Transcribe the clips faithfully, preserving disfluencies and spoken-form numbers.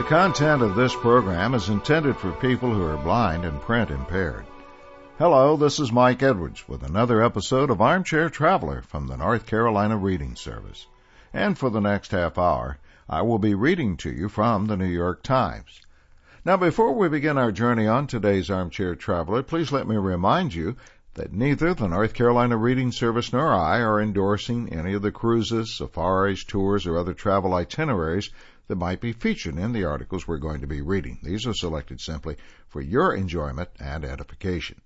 content of this program is intended for people who are blind and print impaired. Hello, this is Mike Edwards with another episode of Armchair Traveler from the North Carolina Reading Service. And for the next half hour, I will be reading to you from the New York Times. Now, before we begin our journey on today's Armchair Traveler, please let me remind you that neither the North Carolina Reading Service nor I are endorsing any of the cruises, safaris, tours, or other travel itineraries that might be featured in the articles we're going to be reading. These are selected simply for your enjoyment and edification.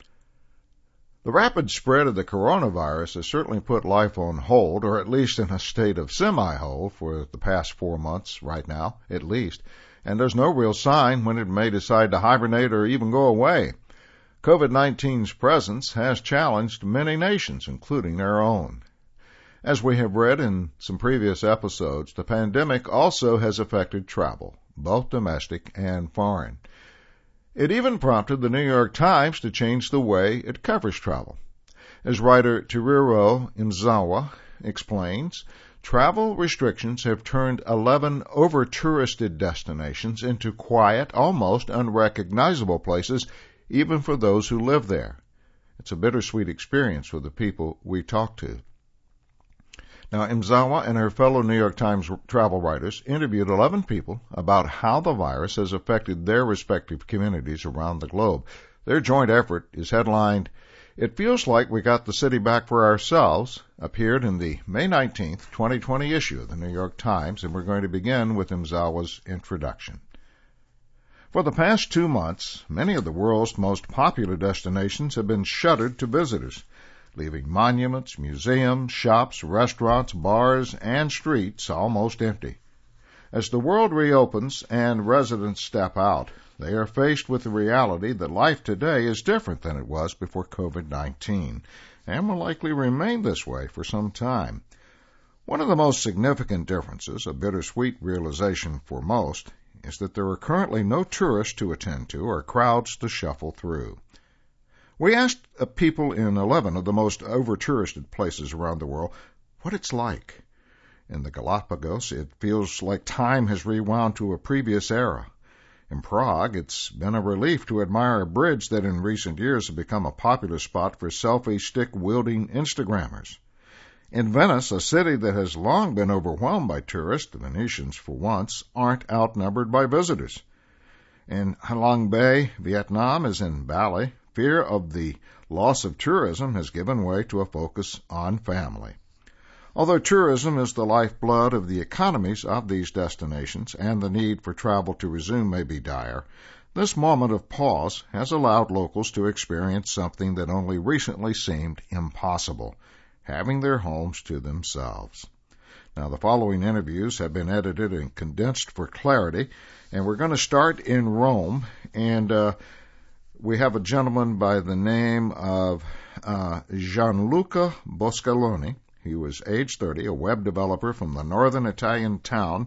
The rapid spread of the coronavirus has certainly put life on hold, or at least in a state of semi-hold, for the past four months right now, at least, and there's no real sign when it may decide to hibernate or even go away. COVID nineteen's presence has challenged many nations, including our own. As we have read in some previous episodes, the pandemic also has affected travel, both domestic and foreign. It even prompted the New York Times to change the way it covers travel. As writer Chiriro Imzawa explains, travel restrictions have turned eleven over-touristed destinations into quiet, almost unrecognizable places, even for those who live there. It's a bittersweet experience for the people we talk to. Now, Imzawa and her fellow New York Times travel writers interviewed eleven people about how the virus has affected their respective communities around the globe. Their joint effort is headlined, "It Feels Like We Got the City Back for Ourselves," appeared in the May nineteenth, twenty twenty issue of the New York Times, and we're going to begin with Imzawa's introduction. For the past two months, many of the world's most popular destinations have been shuttered to visitors, leaving monuments, museums, shops, restaurants, bars, and streets almost empty. As the world reopens and residents step out, they are faced with the reality that life today is different than it was before COVID nineteen, and will likely remain this way for some time. One of the most significant differences, a bittersweet realization for most, is that there are currently no tourists to attend to or crowds to shuffle through. We asked people in eleven of the most over-touristed places around the world what it's like. In the Galapagos, it feels like time has rewound to a previous era. In Prague, it's been a relief to admire a bridge that in recent years has become a popular spot for selfie stick-wielding Instagrammers. In Venice, a city that has long been overwhelmed by tourists, the Venetians, for once, aren't outnumbered by visitors. In Halong Bay, Vietnam, as in Bali, fear of the loss of tourism has given way to a focus on family. Although tourism is the lifeblood of the economies of these destinations and the need for travel to resume may be dire, this moment of pause has allowed locals to experience something that only recently seemed impossible, having their homes to themselves. Now, the following interviews have been edited and condensed for clarity, and we're going to start in Rome, and uh, we have a gentleman by the name of uh, Gianluca Boscaloni. He was age thirty, a web developer from the northern Italian town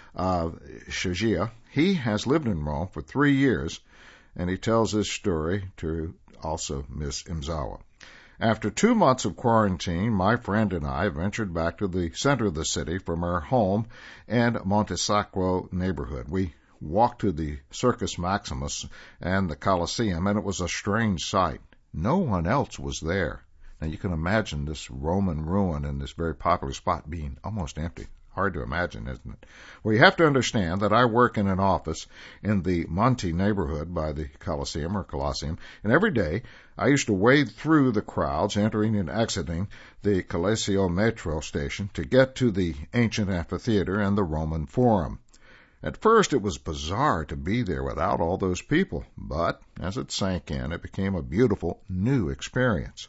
of Chioggia. He has lived in Rome for three years, and he tells his story to also Miss Imzawa. After two months of quarantine, my friend and I ventured back to the center of the city from our home and Montesacro neighborhood. We walked to the Circus Maximus and the Colosseum, and it was a strange sight. No one else was there. Now, you can imagine this Roman ruin in this very popular spot being almost empty. Hard to imagine, isn't it? Well, you have to understand that I work in an office in the Monte neighborhood by the Colosseum or Colosseum, and every day I used to wade through the crowds entering and exiting the Coliseo metro station to get to the ancient amphitheater and the Roman Forum. At first, it was bizarre to be there without all those people, but as it sank in, it became a beautiful new experience.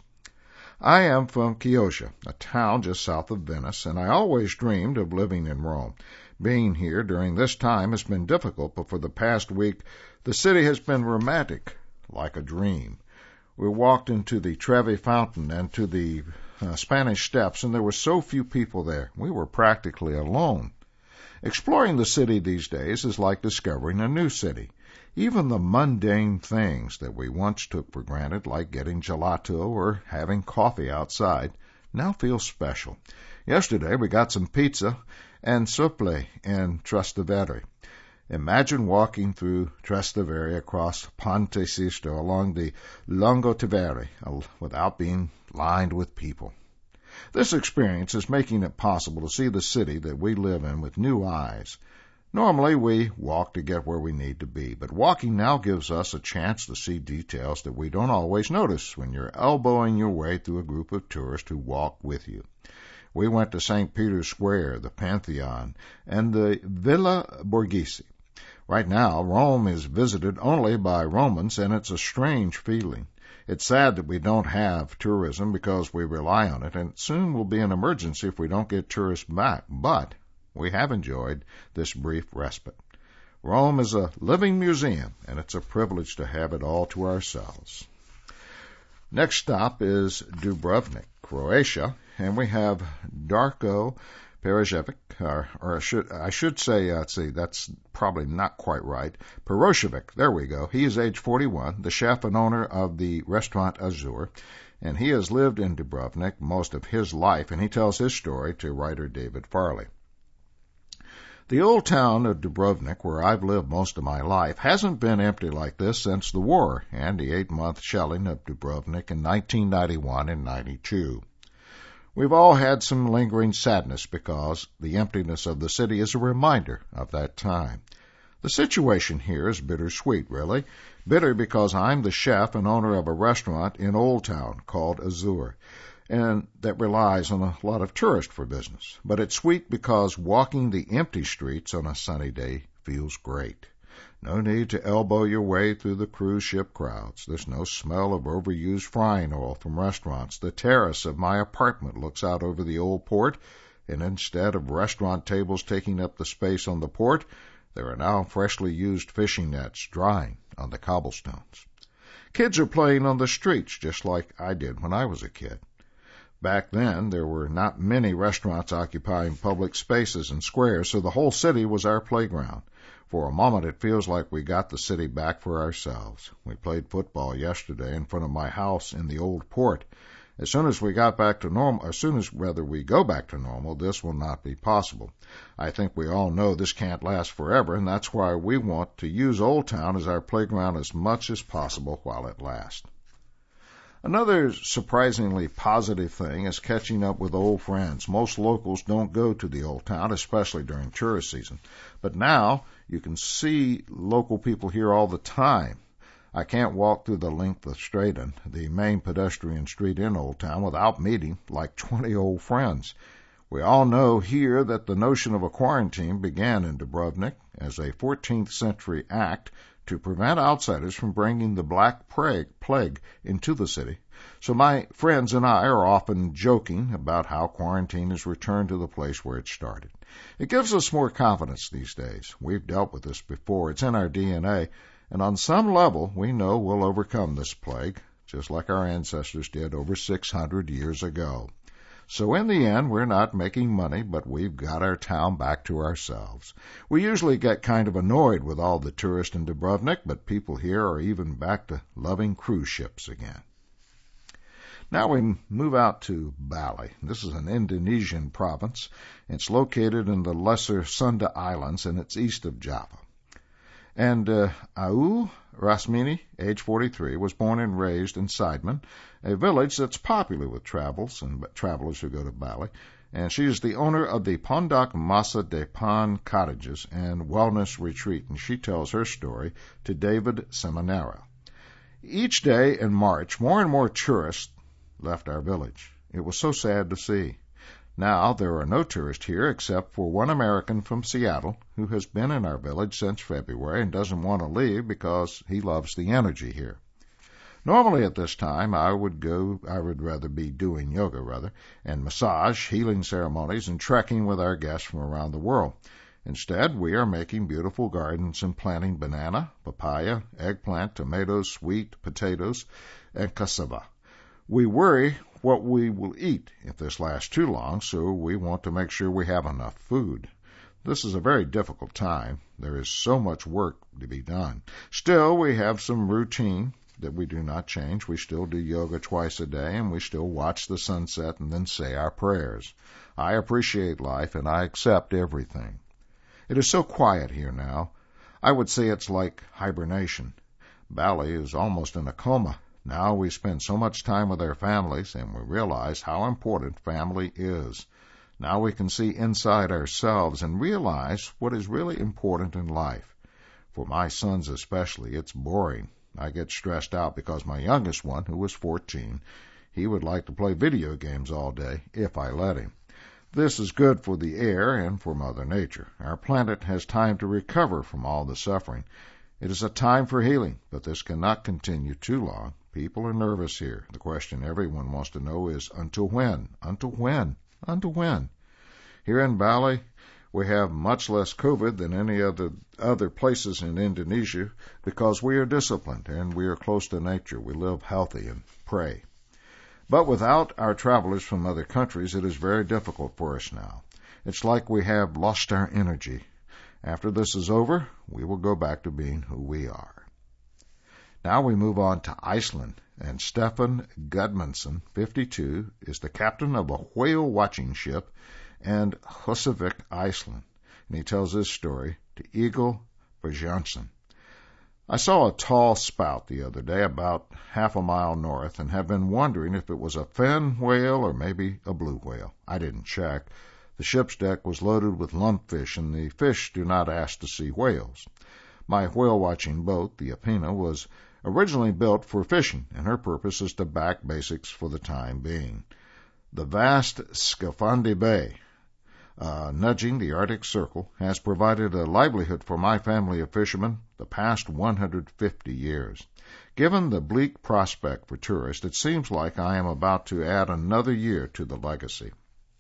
I am from Chioggia, a town just south of Venice, and I always dreamed of living in Rome. Being here during this time has been difficult, but for the past week, the city has been romantic, like a dream. We walked into the Trevi Fountain and to the uh, Spanish Steps, and there were so few people there. We were practically alone. Exploring the city these days is like discovering a new city. Even the mundane things that we once took for granted, like getting gelato or having coffee outside, now feel special. Yesterday we got some pizza and supple in Trastevere. Imagine walking through Trastevere across Ponte Sisto along the Lungotevere without being lined with people. This experience is making it possible to see the city that we live in with new eyes. Normally, we walk to get where we need to be, but walking now gives us a chance to see details that we don't always notice when you're elbowing your way through a group of tourists who walk with you. We went to Saint Peter's Square, the Pantheon, and the Villa Borghese. Right now, Rome is visited only by Romans, and it's a strange feeling. It's sad that we don't have tourism because we rely on it, and it soon will be an emergency if we don't get tourists back. But we have enjoyed this brief respite. Rome is a living museum, and it's a privilege to have it all to ourselves. Next stop is Dubrovnik, Croatia, and we have Darko Perošević, or, or I should I should say, uh, let's see, that's probably not quite right. Perošević, there we go. He is age forty-one, the chef and owner of the restaurant Azur, and he has lived in Dubrovnik most of his life, and he tells his story to writer David Farley. The old town of Dubrovnik, where I've lived most of my life, hasn't been empty like this since the war and the eight-month shelling of Dubrovnik in nineteen ninety-one and ninety-two. We've all had some lingering sadness because the emptiness of the city is a reminder of that time. The situation here is bittersweet, really. Bitter because I'm the chef and owner of a restaurant in Old Town called Azur, and that relies on a lot of tourists for business. But it's sweet because walking the empty streets on a sunny day feels great. No need to elbow your way through the cruise ship crowds. There's no smell of overused frying oil from restaurants. The terrace of my apartment looks out over the old port, and instead of restaurant tables taking up the space on the port, there are now freshly used fishing nets drying on the cobblestones. Kids are playing on the streets just like I did when I was a kid. Back then, there were not many restaurants occupying public spaces and squares, so the whole city was our playground. For a moment, it feels like we got the city back for ourselves. We played football yesterday in front of my house in the old port. As soon as we got back to normal, as soon as rather we go back to normal, this will not be possible. I think we all know this can't last forever, and that's why we want to use Old Town as our playground as much as possible while it lasts. Another surprisingly positive thing is catching up with old friends. Most locals don't go to the Old Town, especially during tourist season. But now you can see local people here all the time. I can't walk through the length of Straton, the main pedestrian street in Old Town, without meeting like twenty old friends. We all know here that the notion of a quarantine began in Dubrovnik as a fourteenth century act to prevent outsiders from bringing the Black Plague into the city. So my friends and I are often joking about how quarantine has returned to the place where it started. It gives us more confidence these days. We've dealt with this before. It's in our D N A, and on some level we know we'll overcome this plague, just like our ancestors did over six hundred years ago. So in the end, we're not making money, but we've got our town back to ourselves. We usually get kind of annoyed with all the tourists in Dubrovnik, but people here are even back to loving cruise ships again. Now we move out to Bali. This is an Indonesian province. It's located in the Lesser Sunda Islands, and it's east of Java. And uh, Au Rasmini, age forty-three, was born and raised in Seidman, a village that's popular with travels and travelers who go to Bali. And she is the owner of the Pondok Masa Depan Cottages and Wellness Retreat, and she tells her story to David Seminara. Each day in March, more and more tourists left our village. It was so sad to see. Now there are no tourists here except for one American from Seattle who has been in our village since February and doesn't want to leave because he loves the energy here. Normally at this time I would go, I would rather be doing yoga rather, and massage, healing ceremonies, and trekking with our guests from around the world. Instead, we are making beautiful gardens and planting banana, papaya, eggplant, tomatoes, sweet potatoes, and cassava. We worry what we will eat if this lasts too long, so we want to make sure we have enough food. This is a very difficult time. There is so much work to be done. Still, we have some routine that we do not change. We still do yoga twice a day, and we still watch the sunset and then say our prayers. I appreciate life, and I accept everything. It is so quiet here now. I would say it's like hibernation. Bali is almost in a coma. Now we spend so much time with our families, and we realize how important family is. Now we can see inside ourselves and realize what is really important in life. For my sons especially, it's boring. I get stressed out because my youngest one, who was fourteen, he would like to play video games all day if I let him. This is good for the air and for Mother Nature. Our planet has time to recover from all the suffering. It is a time for healing, but this cannot continue too long. People are nervous here. The question everyone wants to know is, until when? Until when? Until when? Here in Bali, we have much less COVID than any other other places in Indonesia because we are disciplined and we are close to nature. We live healthy and pray. But without our travelers from other countries, it is very difficult for us now. It's like we have lost our energy. After this is over, we will go back to being who we are. Now we move on to Iceland, and Stefan Gudmundsson, fifty-two, is the captain of a whale-watching ship in Husavik, Iceland, and he tells his story to Eagle Björnsson. I saw a tall spout the other day about half a mile north and have been wondering if it was a fin whale or maybe a blue whale. I didn't check. The ship's deck was loaded with lumpfish, and the fish do not ask to see whales. My whale-watching boat, the Apina, was originally built for fishing, and her purpose is to back basics for the time being. The vast Skafandi Bay, uh, nudging the Arctic Circle, has provided a livelihood for my family of fishermen the past one hundred fifty years. Given the bleak prospect for tourists, it seems like I am about to add another year to the legacy.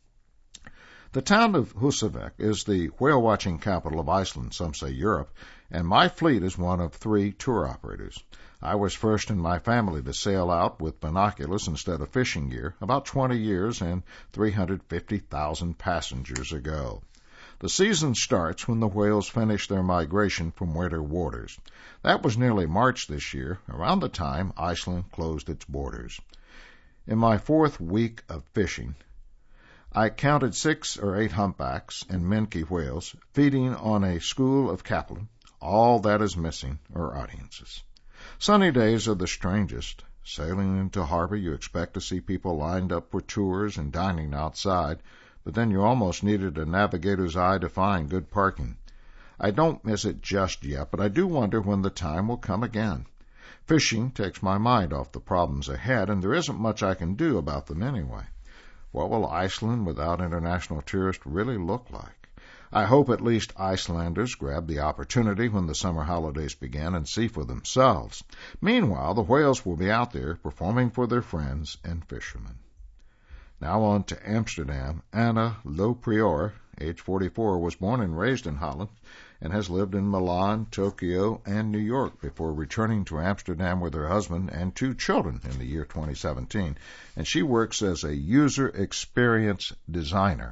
The town of Husavik is the whale-watching capital of Iceland, some say Europe, and my fleet is one of three tour operators. I was first in my family to sail out with binoculars instead of fishing gear about twenty years and three hundred fifty thousand passengers ago. The season starts when the whales finish their migration from winter waters. That was nearly March this year, around the time Iceland closed its borders. In my fourth week of fishing, I counted six or eight humpbacks and minke whales feeding on a school of capelin. All that is missing are audiences. Sunny days are the strangest. Sailing into harbor, you expect to see people lined up for tours and dining outside, but then you almost needed a navigator's eye to find good parking. I don't miss it just yet, but I do wonder when the time will come again. Fishing takes my mind off the problems ahead, and there isn't much I can do about them anyway. What will Iceland without international tourists really look like? I hope at least Icelanders grab the opportunity when the summer holidays begin and see for themselves. Meanwhile, the whales will be out there performing for their friends and fishermen. Now on to Amsterdam. Anna Loprior, age forty-four, was born and raised in Holland and has lived in Milan, Tokyo, and New York before returning to Amsterdam with her husband and two children in the year twenty seventeen, and she works as a user experience designer.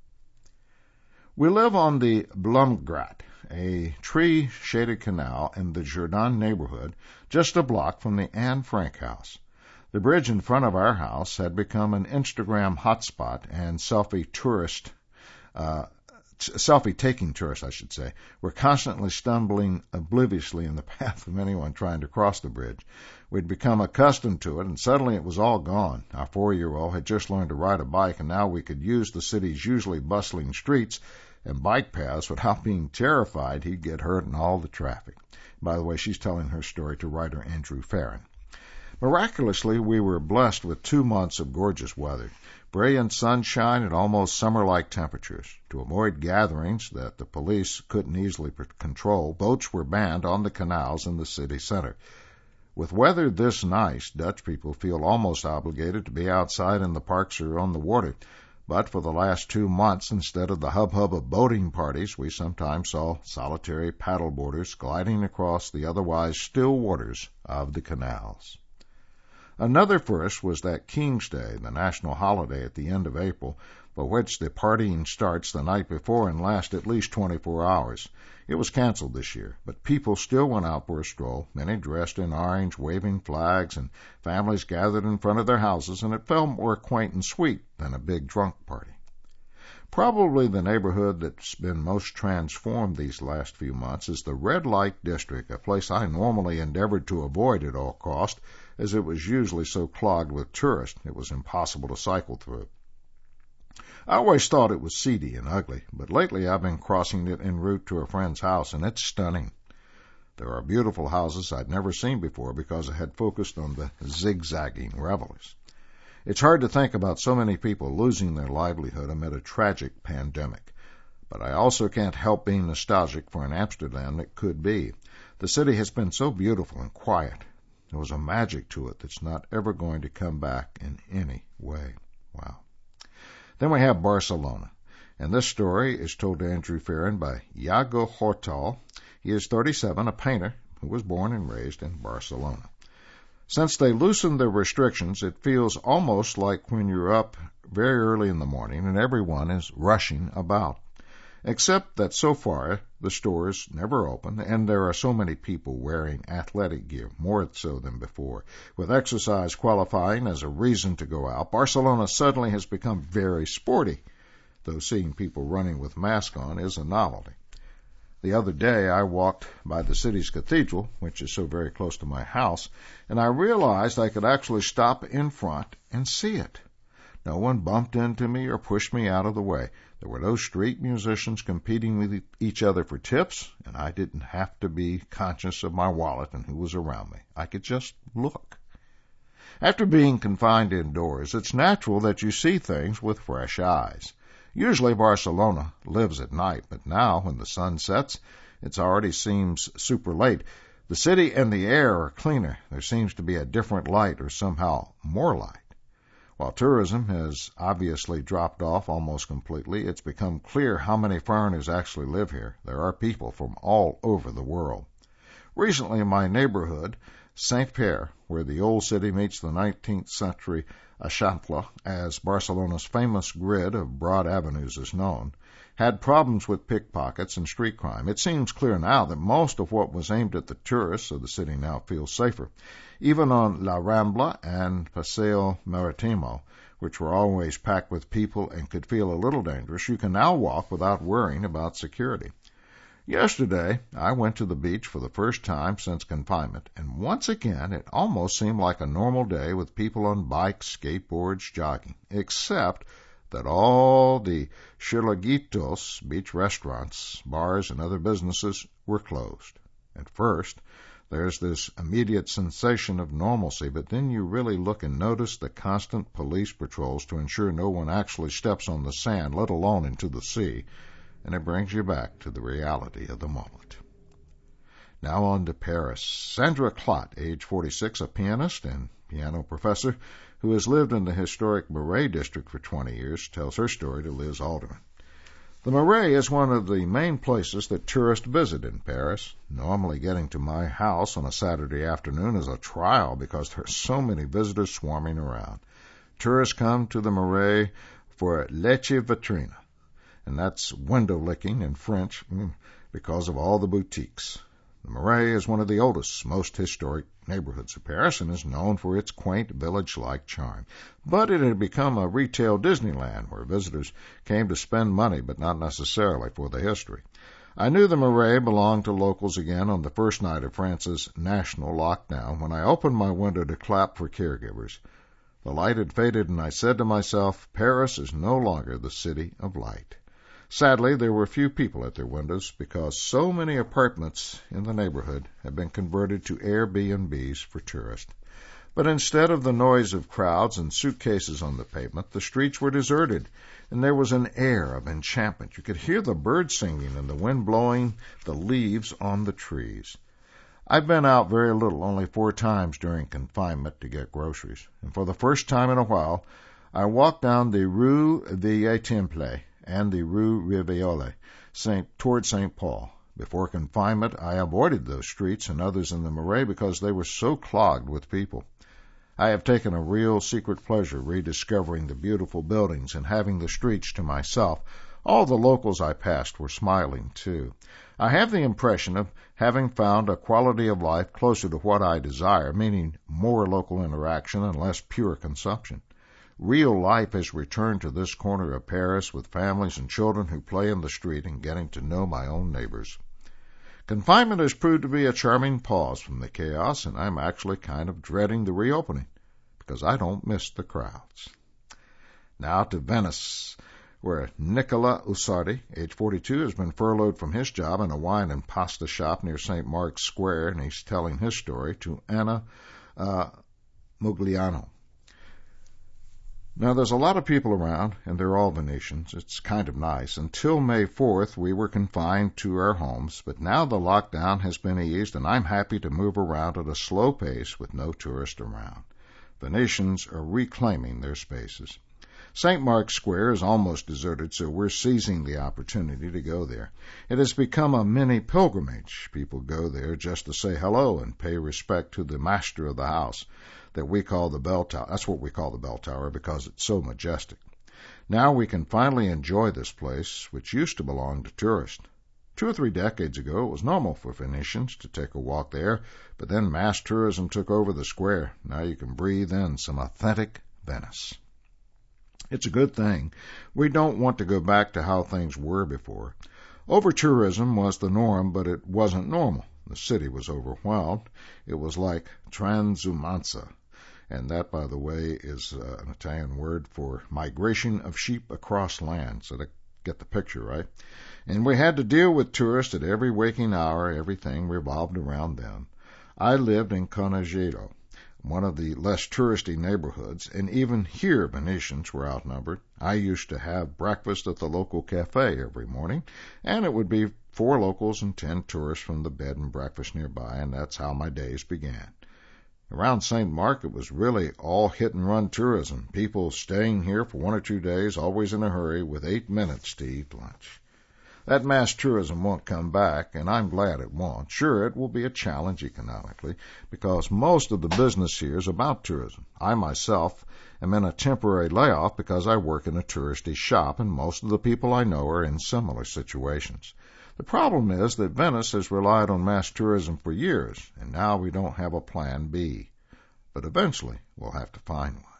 We live on the Blomgracht, a tree-shaded canal in the Jordaan neighborhood, just a block from the Anne Frank house. The bridge in front of our house had become an Instagram hotspot, and selfie tourist uh, selfie-taking tourists, I should say, were constantly stumbling obliviously in the path of anyone trying to cross the bridge. We'd become accustomed to it, and suddenly it was all gone. Our four-year-old had just learned to ride a bike, and now we could use the city's usually bustling streets and bike paths without being terrified he'd get hurt in all the traffic. By the way, she's telling her story to writer Andrew Farron. Miraculously, we were blessed with two months of gorgeous weather, brilliant sunshine and almost summer-like temperatures. To avoid gatherings that the police couldn't easily control, boats were banned on the canals in the city center. With weather this nice, Dutch people feel almost obligated to be outside in the parks or on the water. But for the last two months, instead of the hub-hub of boating parties, we sometimes saw solitary paddleboarders gliding across the otherwise still waters of the canals. Another first was that King's Day, the national holiday at the end of April, for which the partying starts the night before and lasts at least twenty-four hours. It was canceled this year, but people still went out for a stroll, many dressed in orange, waving flags, and families gathered in front of their houses, and it felt more quaint and sweet than a big drunk party. Probably the neighborhood that's been most transformed these last few months is the Red Light District, a place I normally endeavored to avoid at all cost, as it was usually so clogged with tourists it was impossible to cycle through. I always thought it was seedy and ugly, but lately I've been crossing it en route to a friend's house, and it's stunning. There are beautiful houses I'd never seen before because I had focused on the zigzagging revelers. It's hard to think about so many people losing their livelihood amid a tragic pandemic. But I also can't help being nostalgic for an Amsterdam that could be. The city has been so beautiful and quiet. There was a magic to it that's not ever going to come back in any way. Wow. Then we have Barcelona. And this story is told to Andrew Farron by Iago Hortal. He is thirty-seven, a painter who was born and raised in Barcelona. Since they loosened the restrictions, it feels almost like when you're up very early in the morning and everyone is rushing about. Except that so far, the stores never open, and there are so many people wearing athletic gear, more so than before. With exercise qualifying as a reason to go out, Barcelona suddenly has become very sporty, though seeing people running with masks on is a novelty. The other day, I walked by the city's cathedral, which is so very close to my house, and I realized I could actually stop in front and see it. No one bumped into me or pushed me out of the way. There were no street musicians competing with each other for tips, and I didn't have to be conscious of my wallet and who was around me. I could just look. After being confined indoors, it's natural that you see things with fresh eyes. Usually Barcelona lives at night, but now when the sun sets, it already seems super late. The city and the air are cleaner. There seems to be a different light, or somehow more light. While tourism has obviously dropped off almost completely, it's become clear how many foreigners actually live here. There are people from all over the world. Recently in my neighborhood, Saint-Pierre, where the old city meets the nineteenth century Eixample, as Barcelona's famous grid of broad avenues is known, had problems with pickpockets and street crime. It seems clear now that most of what was aimed at the tourists of the city now feels safer. Even on La Rambla and Paseo Maritimo, which were always packed with people and could feel a little dangerous, you can now walk without worrying about security. Yesterday, I went to the beach for the first time since confinement, and once again it almost seemed like a normal day with people on bikes, skateboards, jogging, except that all the Chiringuitos, beach restaurants, bars, and other businesses were closed. At first, there's this immediate sensation of normalcy, but then you really look and notice the constant police patrols to ensure no one actually steps on the sand, let alone into the sea. And it brings you back to the reality of the moment. Now on to Paris. Sandra Clot, age forty-six, a pianist and piano professor who has lived in the historic Marais district for twenty years, tells her story to Liz Alderman. The Marais is one of the main places that tourists visit in Paris. Normally getting to my house on a Saturday afternoon is a trial because there are so many visitors swarming around. Tourists come to the Marais for leche vitrine, and that's window licking in French because of all the boutiques. The Marais is one of the oldest, most historic neighborhoods of Paris and is known for its quaint village-like charm. But it had become a retail Disneyland where visitors came to spend money, but not necessarily for the history. I knew the Marais belonged to locals again on the first night of France's national lockdown when I opened my window to clap for caregivers. The light had faded and I said to myself, Paris is no longer the city of light. Sadly, there were few people at their windows because so many apartments in the neighborhood had been converted to Airbnbs for tourists. But instead of the noise of crowds and suitcases on the pavement, the streets were deserted, and there was an air of enchantment. You could hear the birds singing and the wind blowing the leaves on the trees. I've been out very little, only four times during confinement to get groceries, and for the first time in a while, I walked down the Rue Vieille Temple and the Rue Riviole, Saint, toward Saint Paul. Before confinement, I avoided those streets and others in the Marais because they were so clogged with people. I have taken a real secret pleasure rediscovering the beautiful buildings and having the streets to myself. All the locals I passed were smiling, too. I have the impression of having found a quality of life closer to what I desire, meaning more local interaction and less pure consumption. Real life has returned to this corner of Paris with families and children who play in the street and getting to know my own neighbors. Confinement has proved to be a charming pause from the chaos, and I'm actually kind of dreading the reopening because I don't miss the crowds. Now to Venice, where Nicola Usardi, age forty-two, has been furloughed from his job in a wine and pasta shop near Saint Mark's Square, and he's telling his story to Anna uh, Mugliano. Now, there's a lot of people around, and they're all Venetians. It's kind of nice. Until May fourth, we were confined to our homes, but now the lockdown has been eased, and I'm happy to move around at a slow pace with no tourists around. Venetians are reclaiming their spaces. Saint Mark's Square is almost deserted, so we're seizing the opportunity to go there. It has become a mini pilgrimage. People go there just to say hello and pay respect to the master of the house that we call the bell tower. That's what we call the bell tower because it's so majestic. Now we can finally enjoy this place, which used to belong to tourists. Two or three decades ago, it was normal for Venetians to take a walk there, but then mass tourism took over the square. Now you can breathe in some authentic Venice. It's a good thing. We don't want to go back to how things were before. Over-tourism was the norm, but it wasn't normal. The city was overwhelmed. It was like transumanza. And that, by the way, is uh, an Italian word for migration of sheep across land. So to get the picture, right? And we had to deal with tourists at every waking hour. Everything revolved around them. I lived in Conegliano, one of the less touristy neighborhoods, and even here Venetians were outnumbered. I used to have breakfast at the local cafe every morning, and it would be four locals and ten tourists from the bed and breakfast nearby, and that's how my days began. Around Saint Mark, it was really all hit-and-run tourism, people staying here for one or two days, always in a hurry, with eight minutes to eat lunch. That mass tourism won't come back, and I'm glad it won't. Sure, it will be a challenge economically, because most of the business here is about tourism. I myself am in a temporary layoff because I work in a touristy shop, and most of the people I know are in similar situations. The problem is that Venice has relied on mass tourism for years, and now we don't have a plan B. But eventually, we'll have to find one.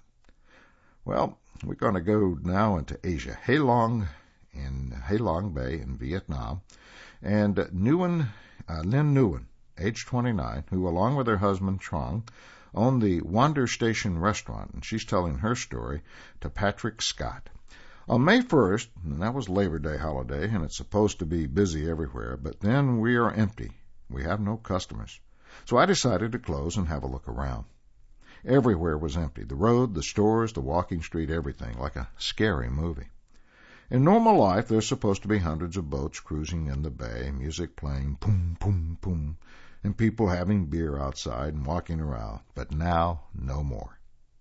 Well, we're going to go now into Asia. Halong in Halong Bay in Vietnam, and Nguyen, uh, Lin Nguyen, age twenty-nine, who along with her husband Trong own the Wander Station restaurant, and she's telling her story to Patrick Scott. On May first, and that was Labor Day holiday, and it's supposed to be busy everywhere, but then we are empty. We have no customers. So I decided to close and have a look around. Everywhere was empty. The road, the stores, the walking street, everything, like a scary movie. In normal life, there's supposed to be hundreds of boats cruising in the bay, music playing, boom, boom, boom, and people having beer outside and walking around. But now, no more.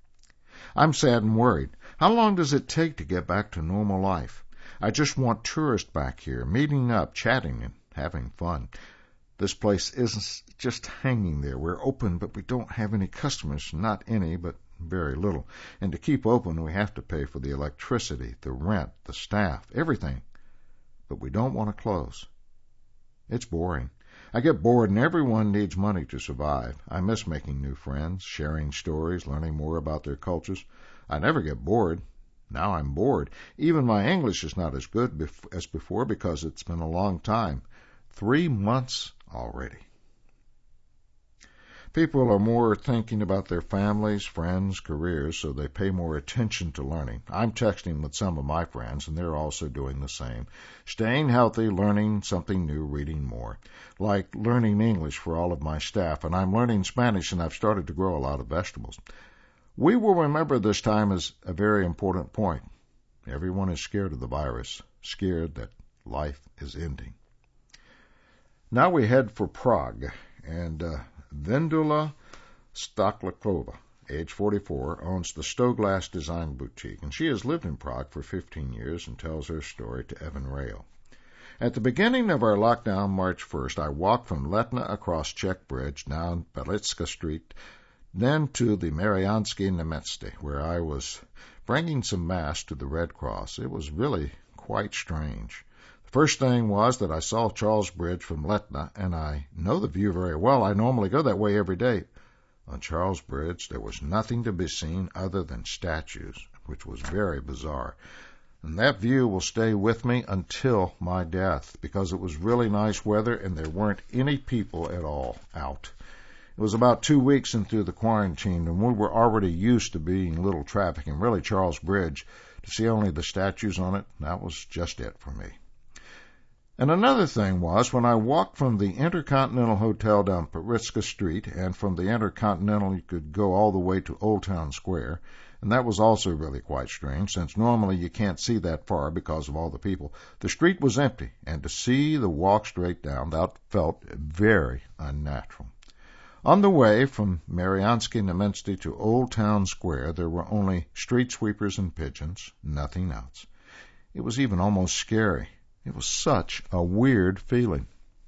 I'm sad and worried. How long does it take to get back to normal life? I just want tourists back here, meeting up, chatting, and having fun. This place isn't just hanging there. We're open, but we don't have any customers. Not any, but very little. And to keep open, we have to pay for the electricity, the rent, the staff, everything. But we don't want to close. It's boring. I get bored, and everyone needs money to survive. I miss making new friends, sharing stories, learning more about their cultures. I never get bored. Now I'm bored. Even my English is not as good bef- as before because it's been a long time. Three months already. People are more thinking about their families, friends, careers, so they pay more attention to learning. I'm texting with some of my friends, and they're also doing the same. Staying healthy, learning something new, reading more. Like learning English for all of my staff, and I'm learning Spanish, and I've started to grow a lot of vegetables. We will remember this time as a very important point. Everyone is scared of the virus, scared that life is ending. Now we head for Prague, and uh, Vendula Stoklakova, age forty-four, owns the Stoglass Design Boutique, and she has lived in Prague for fifteen years and tells her story to Evan Rail. At the beginning of our lockdown, March first, I walked from Letna across Czech Bridge down Belitska Street, then to the Mariansky Nemetsty, where I was bringing some mass to the Red Cross. It was really quite strange. First thing was that I saw Charles Bridge from Letna, and I know the view very well. I normally go that way every day. On Charles Bridge, there was nothing to be seen other than statues, which was very bizarre. And that view will stay with me until my death, because it was really nice weather and there weren't any people at all out. It was about two weeks into the quarantine, and we were already used to being little traffic, and really Charles Bridge, to see only the statues on it, that was just it for me. And another thing was, when I walked from the Intercontinental Hotel down Pritzker Street, and from the Intercontinental you could go all the way to Old Town Square, and that was also really quite strange, since normally you can't see that far because of all the people. The street was empty, and to see the walk straight down, that felt very unnatural. On the way from Mariansky Nemensky to Old Town Square, there were only street sweepers and pigeons, nothing else. It was even almost scary. It was such a weird feeling.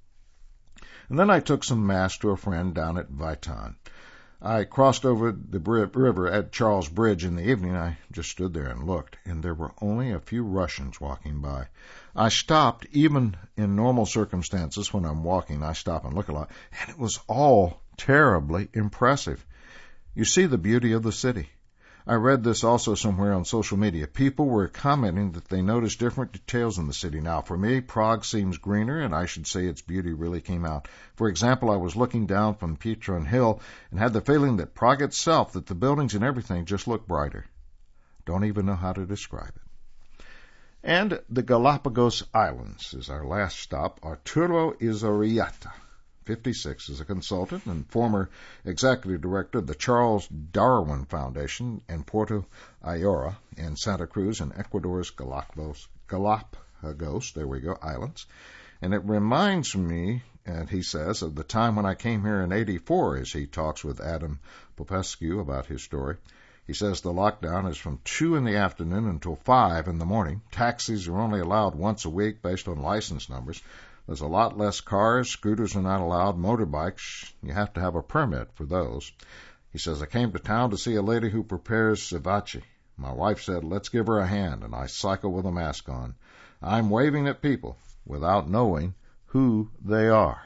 And then I took some mass to a friend down at Vitan. I crossed over the river at Charles Bridge in the evening. I just stood there and looked, and there were only a few Russians walking by. I stopped, even in normal circumstances when I'm walking, I stop and look a lot, and it was all terribly impressive. You see the beauty of the city. I read this also somewhere on social media. People were commenting that they noticed different details in the city. Now, for me, Prague seems greener, and I should say its beauty really came out. For example, I was looking down from Petron Hill and had the feeling that Prague itself, that the buildings and everything just looked brighter. Don't even know how to describe it. And the Galapagos Islands is our last stop. Arturo Izurieta, fifty-six, is a consultant and former executive director of the Charles Darwin Foundation in Puerto Ayora in Santa Cruz in Ecuador's Galapagos, Galapagos, there we go, Islands. And it reminds me, and he says, of the time when I came here in eighty-four, as he talks with Adam Popescu about his story. He says the lockdown is from two in the afternoon until five in the morning. Taxis are only allowed once a week based on license numbers. There's a lot less cars. Scooters are not allowed. Motorbikes, you have to have a permit for those. He says, I came to town to see a lady who prepares ceviche. My wife said, let's give her a hand, and I cycle with a mask on. I'm waving at people without knowing who they are.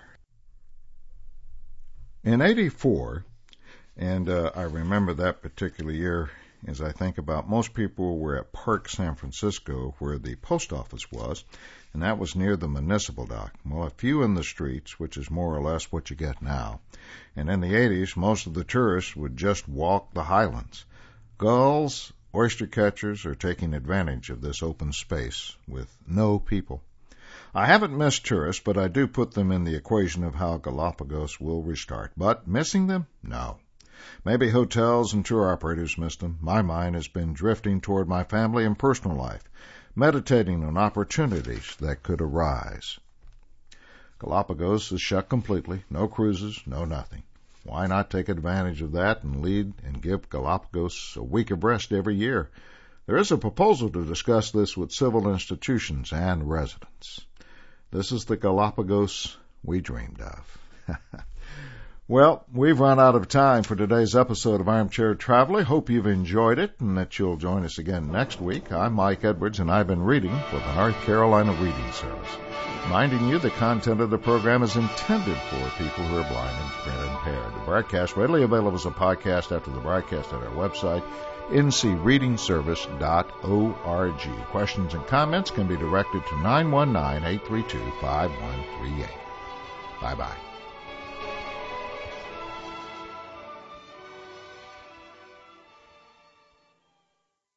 In eighty-four, and uh, I remember that particular year as I think about, most people were at Park San Francisco, where the post office was, and that was near the municipal dock. Well, a few in the streets, which is more or less what you get now. And in the eighties, most of the tourists would just walk the highlands. Gulls, oyster catchers are taking advantage of this open space with no people. I haven't missed tourists, but I do put them in the equation of how Galapagos will restart. But missing them? No. Maybe hotels and tour operators missed them. My mind has been drifting toward my family and personal life, meditating on opportunities that could arise. Galapagos is shut completely. No cruises, no nothing. Why not take advantage of that and lead and give Galapagos a week of rest every year? There is a proposal to discuss this with civil institutions and residents. This is the Galapagos we dreamed of. Well, we've run out of time for today's episode of Armchair Traveler. Hope you've enjoyed it and that you'll join us again next week. I'm Mike Edwards, and I've been reading for the North Carolina Reading Service. Reminding you the content of the program is intended for people who are blind and print impaired. The broadcast readily available as a podcast after the broadcast at our website, n c reading service dot org. Questions and comments can be directed to nine one nine, eight three two, five one three eight. Bye-bye.